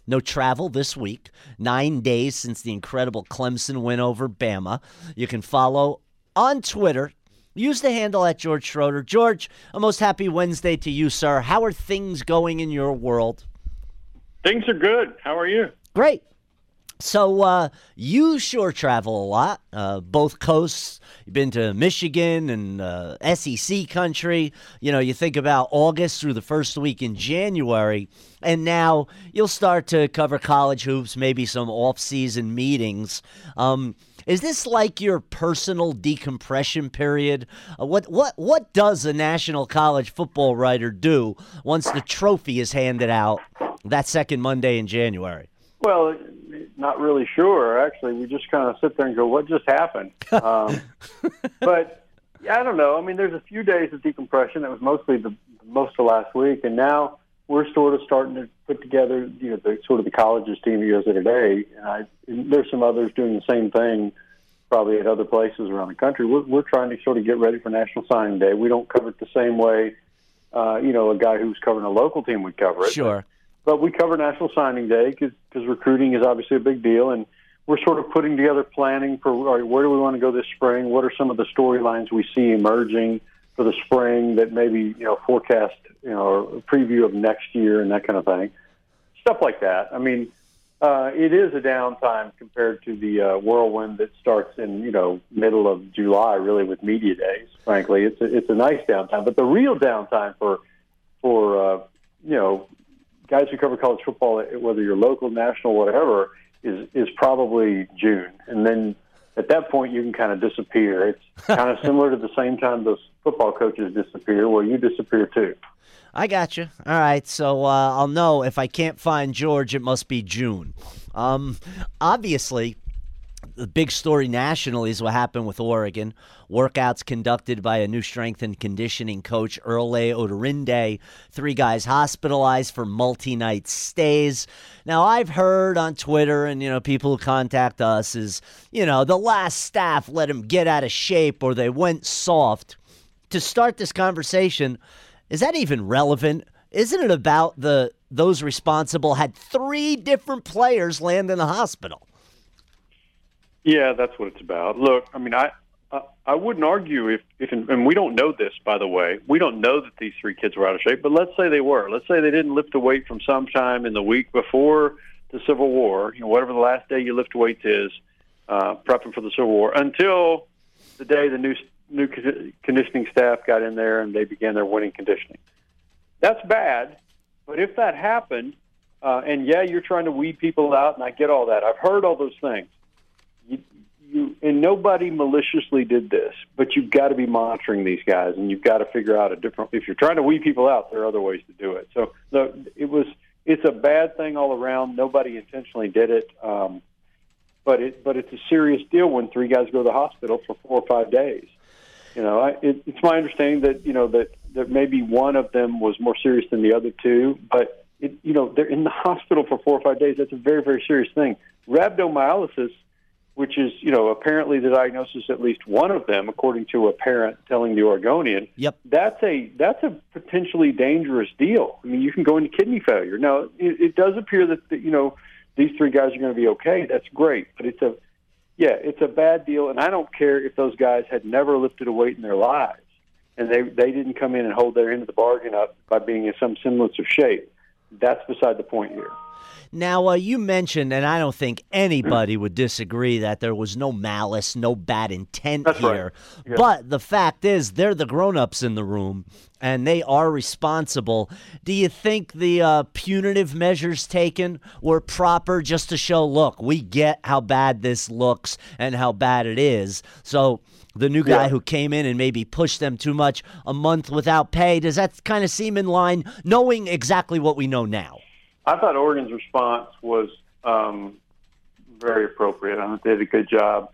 No travel this week. 9 days since the incredible Clemson win over Bama. You can follow on Twitter. Use the handle at George Schroeder. George, a most happy Wednesday to you, sir. How are things going in your world? Things are good. How are you? Great. So you sure travel a lot, both coasts. You've been to Michigan and SEC country. You know, you think about August through the first week in January, and now you'll start to cover college hoops, maybe some off-season meetings. Is this like your personal decompression period? What does a national college football writer do once the trophy is handed out that second Monday in January? Well, not really sure. Actually, we just kind of sit there and go, what just happened? But I don't know. I mean, there's a few days of decompression. It was mostly most of last week, and now we're sort of starting to put together, the colleges team that goes there today. And there's some others doing the same thing, probably at other places around the country. We're trying to sort of get ready for National Signing Day. We don't cover it the same way, a guy who's covering a local team would cover it. Sure. But we cover National Signing Day because recruiting is obviously a big deal, and we're sort of putting together planning for, all right, where do we want to go this spring? What are some of the storylines we see emerging for the spring that maybe, forecast, or a preview of next year and that kind of thing. Stuff like that. I mean, it is a downtime compared to the whirlwind that starts in, middle of July, really, with media days, frankly. It's a nice downtime. But the real downtime for guys who cover college football, whether you're local, national, whatever, is probably June. And then at that point, you can kind of disappear. It's kind of similar to the same time those football coaches disappear. Well, you disappear too. I got you. All right, so I'll know if I can't find George, it must be June. Obviously, the big story nationally is what happened with Oregon. Workouts conducted by a new strength and conditioning coach, Erle Odorinde. 3 guys hospitalized for multi-night stays. Now, I've heard on Twitter and, people who contact us is, the last staff let him get out of shape or they went soft. To start this conversation, is that even relevant? Isn't it about those responsible had 3 different players land in the hospital? Yeah, that's what it's about. Look, I mean, I wouldn't argue if and we don't know this, by the way. We don't know that these 3 kids were out of shape, but let's say they were. Let's say they didn't lift a weight from sometime in the week before the Civil War, whatever the last day you lift weights is, prepping for the Civil War, until the day the new conditioning staff got in there and they began their winning conditioning. That's bad, but if that happened, and you're trying to weed people out, and I get all that. I've heard all those things. And nobody maliciously did this, but you've got to be monitoring these guys, and you've got to figure out if you're trying to weed people out, there are other ways to do it. So it's a bad thing all around. Nobody intentionally did it. But it's a serious deal when 3 guys go to the hospital for 4 or 5 days. It's my understanding that, that maybe one of them was more serious than the other 2, but they're in the hospital for 4 or 5 days. That's a very, very serious thing. Rhabdomyolysis, which is, apparently the diagnosis, at least one of them, according to a parent telling the Oregonian. Yep. That's a potentially dangerous deal. I mean, you can go into kidney failure. Now, it does appear that, these 3 guys are going to be okay. That's great. But it's a bad deal. And I don't care if those guys had never lifted a weight in their lives and they didn't come in and hold their end of the bargain up by being in some semblance of shape. That's beside the point here. Now, you mentioned, and I don't think anybody would disagree, that there was no malice, no bad intent That's here. Right. Yeah. But the fact is, they're the grown-ups in the room, and they are responsible. Do you think the punitive measures taken were proper just to show, look, we get how bad this looks and how bad it is? So the new guy who came in and maybe pushed them too much, a month without pay, does that kind of seem in line, knowing exactly what we know now? I thought Oregon's response was very appropriate. I think they did a good job.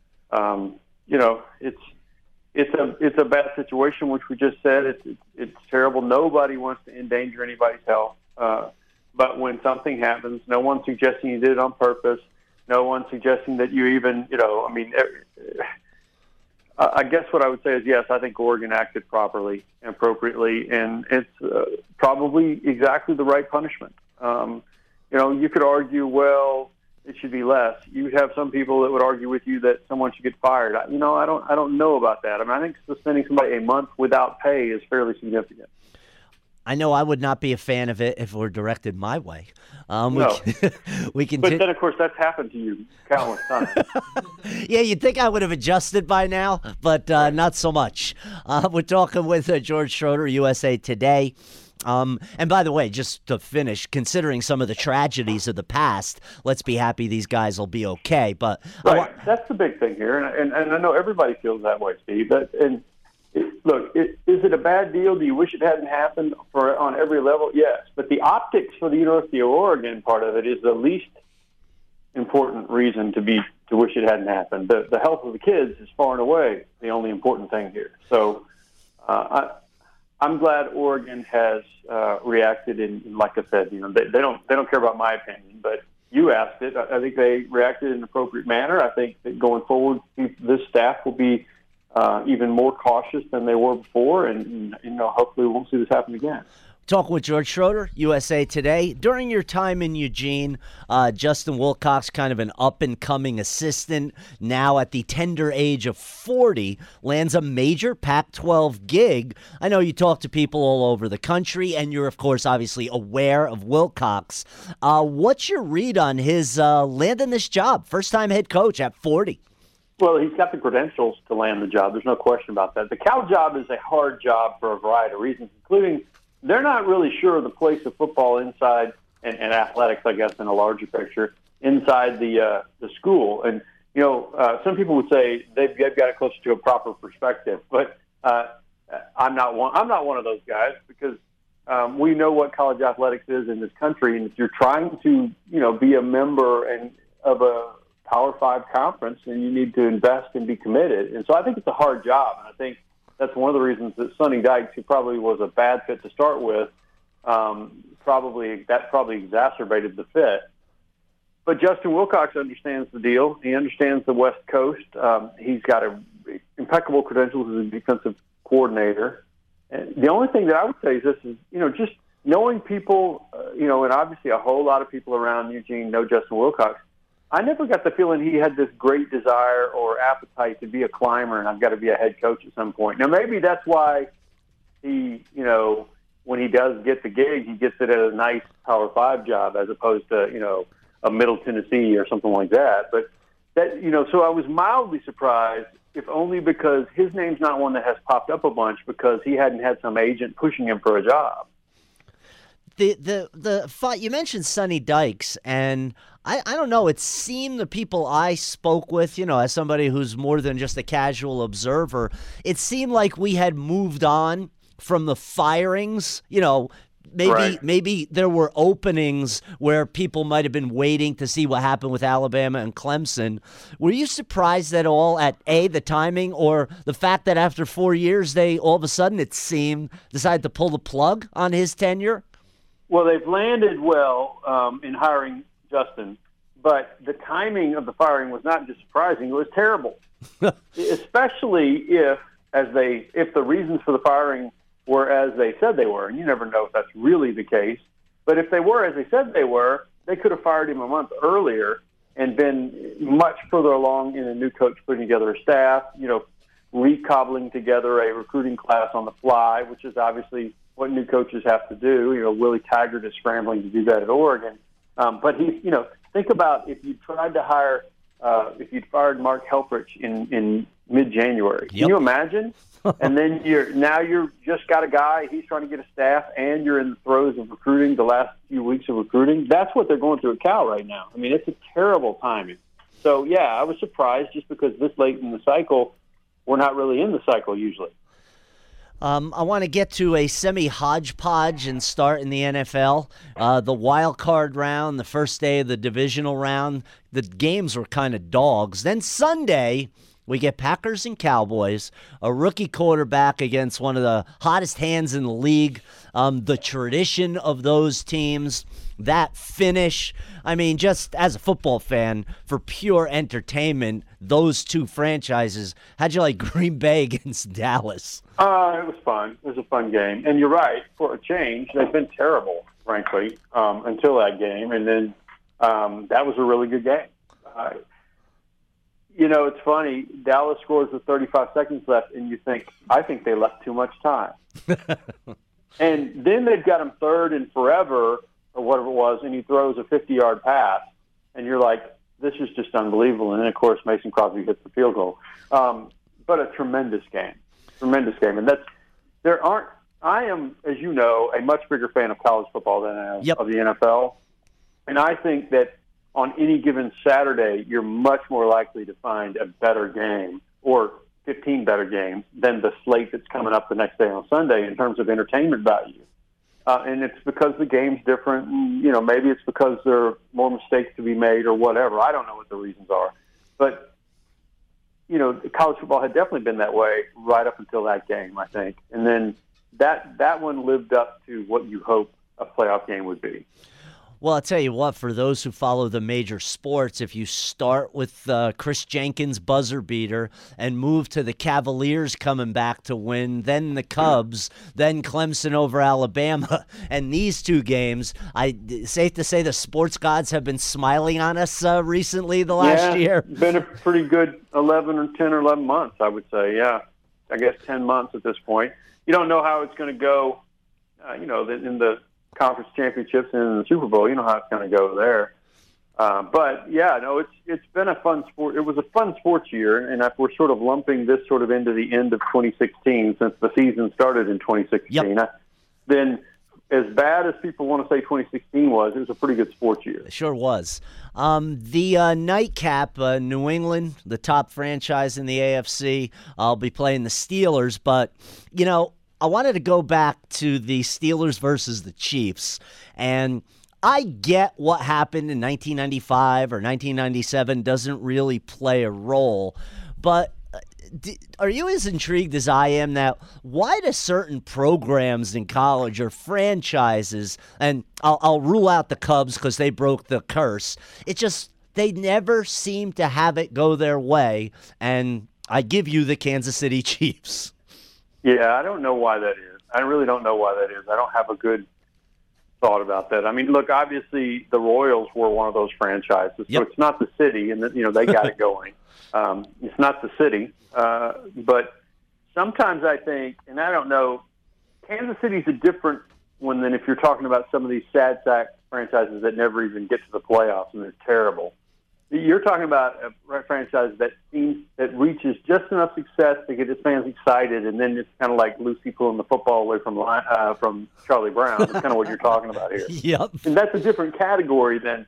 It's a bad situation, which we just said. It's terrible. Nobody wants to endanger anybody's health. But when something happens, no one's suggesting you did it on purpose. No one's suggesting that you even, I guess what I would say is, yes, I think Oregon acted properly and appropriately, and it's probably exactly the right punishment. you could argue, well, it should be less. You'd have some people that would argue with you that someone should get fired. I don't know about that. I mean, I think suspending somebody a month without pay is fairly significant. I know I would not be a fan of it if it were directed my way. No. We can. But then, of course, that's happened to you countless times. Yeah, you'd think I would have adjusted by now, but not so much. We're talking with George Schroeder, USA Today. And by the way, just to finish, considering some of the tragedies of the past, let's be happy these guys will be okay. But right, that's the big thing here, and I know everybody feels that way, Steve. Look, is it a bad deal? Do you wish it hadn't happened on every level? Yes, but the optics for the University of Oregon part of it is the least important reason to wish it hadn't happened. The health of the kids is far and away the only important thing here. So I'm glad Oregon has reacted in, like I said, they don't care about my opinion, but you asked it. I think they reacted in an appropriate manner. I think that going forward, this staff will be even more cautious than they were before, and hopefully we won't see this happen again. Talking with George Schroeder, USA Today. During your time in Eugene, Justin Wilcox, kind of an up-and-coming assistant, now at the tender age of 40, lands a major Pac-12 gig. I know you talk to people all over the country, and you're, of course, obviously aware of Wilcox. What's your read on his landing this job? First-time head coach at 40. Well, he's got the credentials to land the job. There's no question about that. The Cal job is a hard job for a variety of reasons, including they're not really sure of the place of football inside and athletics, I guess, in a larger picture, inside the school. And, some people would say they've got it closer to a proper perspective. But I'm not one of those guys because we know what college athletics is in this country. And if you're trying to, be a member of a Power 5 conference, and you need to invest and be committed. And so I think it's a hard job. And I think that's one of the reasons that Sonny Dykes, who probably was a bad fit to start with, probably exacerbated the fit. But Justin Wilcox understands the deal. He understands the West Coast. He's got impeccable credentials as a defensive coordinator. And the only thing that I would say is this is, just knowing people, and obviously a whole lot of people around Eugene know Justin Wilcox. I never got the feeling he had this great desire or appetite to be a climber, and I've got to be a head coach at some point. Now, maybe that's why he, when he does get the gig, he gets it at a nice Power 5 job as opposed to, a Middle Tennessee or something like that. But that, so I was mildly surprised, if only because his name's not one that has popped up a bunch because he hadn't had some agent pushing him for a job. You mentioned Sonny Dykes, and I don't know, it seemed the people I spoke with, as somebody who's more than just a casual observer, it seemed like we had moved on from the firings, Maybe there were openings where people might have been waiting to see what happened with Alabama and Clemson. Were you surprised at all at the timing, or the fact that after 4 years they all of a sudden, it seemed, decided to pull the plug on his tenure? Well, they've landed well in hiring Justin, but the timing of the firing was not just surprising; it was terrible. Especially if the reasons for the firing were as they said they were, and you never know if that's really the case. But if they were as they said they were, they could have fired him a month earlier and been much further along in a new coach putting together a staff, recobbling together a recruiting class on the fly, which is obviously what new coaches have to do. Willie Taggart is scrambling to do that at Oregon. But think about if you tried to hire, if you'd fired Mark Helfrich in mid-January. Can you imagine? And then you're just got a guy, he's trying to get a staff, and you're in the throes of recruiting, the last few weeks of recruiting. That's what they're going through at Cal right now. I mean, it's a terrible timing. So, yeah, I was surprised just because this late in the cycle, we're not really in the cycle usually. I want to get to a semi-hodgepodge and start in the NFL. The wild card round, the first day of the divisional round, the games were kind of dogs. Then Sunday, we get Packers and Cowboys, a rookie quarterback against one of the hottest hands in the league. The tradition of those teams, that finish. I mean, just as a football fan, for pure entertainment, those two franchises. How'd you like Green Bay against Dallas? It was fun. It was a fun game. And you're right, for a change, they've been terrible. frankly, until that game. And then that was a really good game. It's funny. Dallas scores with 35 seconds left, and you think, I think they left too much time. And then they've got him third and forever, or whatever it was, and he throws a 50-yard pass. And you're like, this is just unbelievable. And then, of course, Mason Crosby hits the field goal. But a tremendous game. Tremendous game. And I am, as you know, a much bigger fan of college football than I am of the NFL. And I think that on any given Saturday, you're much more likely to find a better game or 15 better games than the slate that's coming up the next day on Sunday in terms of entertainment value. And it's because the game's different. And, maybe it's because there are more mistakes to be made or whatever. I don't know what the reasons are. But, college football had definitely been that way right up until that game, I think. And then that one lived up to what you hope a playoff game would be. Well, I'll tell you what, for those who follow the major sports, if you start with Chris Jenkins' buzzer beater and move to the Cavaliers coming back to win, then the Cubs, then Clemson over Alabama, and these two games, safe to say the sports gods have been smiling on us recently the last year. It's been a pretty good 10 or 11 months, I would say, yeah. I guess 10 months at this point. You don't know how it's going to go, in the conference championships and in the Super Bowl. You know how it's going to go there. But yeah, no, it's been a fun sport. It was a fun sports year, and we're sort of lumping this sort of into the end of 2016 since the season started in 2016. Then, as bad as people want to say 2016 was, it was a pretty good sports year. It sure was. The nightcap, New England, the top franchise in the AFC, I'll be playing the Steelers, but I wanted to go back to the Steelers versus the Chiefs, and I get what happened in 1995 or 1997 doesn't really play a role, but are you as intrigued as I am that why do certain programs in college or franchises, and I'll rule out the Cubs because they broke the curse, they never seem to have it go their way, and I give you the Kansas City Chiefs. Yeah, I don't know why that is. I really don't know why that is. I don't have a good thought about that. I mean, look, obviously the Royals were one of those franchises, so it's not the city, and they got it going. It's not the city, but sometimes I think, and I don't know, Kansas City's a different one than if you're talking about some of these sad sack franchises that never even get to the playoffs and they're terrible. You're talking about a franchise that reaches just enough success to get its fans excited, and then it's kind of like Lucy pulling the football away from Charlie Brown. That's kind of what you're talking about here. Yep. And that's a different category than,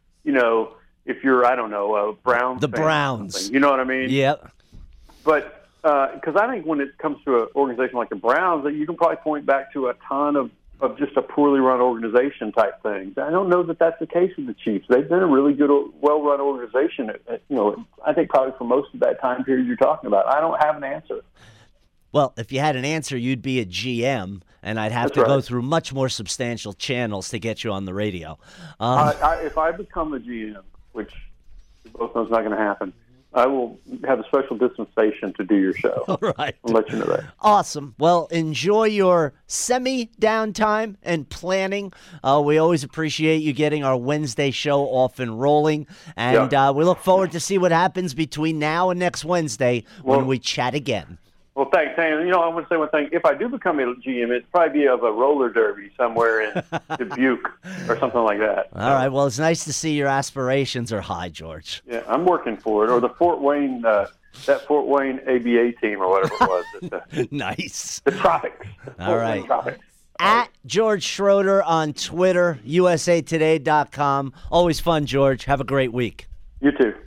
if you're, I don't know, a Browns fan. Browns. You know what I mean? Yep. But because I think when it comes to an organization like the Browns, you can probably point back to a ton of just a poorly run organization type things. I don't know that that's the case with the Chiefs. They've been a really good, well-run organization, I think probably for most of that time period you're talking about. I don't have an answer. Well, if you had an answer, you'd be a GM, and I'd have to go through much more substantial channels to get you on the radio. If I become a GM, which we both know is not going to happen, I will have a special dispensation to do your show. All right. I'll let you know that. Awesome. Well, enjoy your semi-downtime and planning. We always appreciate you getting our Wednesday show off and rolling. And we look forward to see what happens between now and next Wednesday when we chat again. Well, thanks, Sam. I want to say one thing. If I do become a GM, it'd probably be of a roller derby somewhere in Dubuque or something like that. All right. Well, it's nice to see your aspirations are high, George. Yeah, I'm working for it. Or the Fort Wayne, that Fort Wayne ABA team or whatever it was. Nice. The Tropics. All right. Tropics. At George Schroeder on Twitter, usatoday.com. Always fun, George. Have a great week. You too.